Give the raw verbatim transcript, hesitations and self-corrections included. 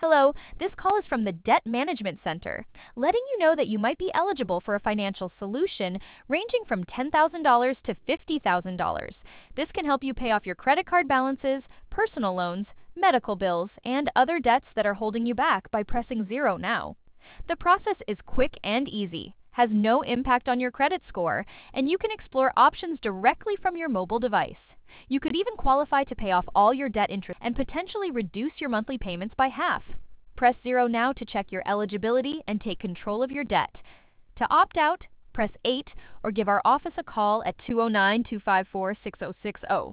Hello, this call is from the Debt Management Center, letting you know that you might be eligible for a financial solution ranging from ten thousand dollars to fifty thousand dollars. This can help you pay off your credit card balances, personal loans, medical bills, and other debts that are holding you back by pressing zero now. The process is quick and easy, has no impact on your credit score, and you can explore options directly from your mobile device. You could even qualify to pay off all your debt interest and potentially reduce your monthly payments by half. Press zero now to check your eligibility and take control of your debt. To opt out, press eight or give our office a call at two oh nine, two five four, six oh six oh.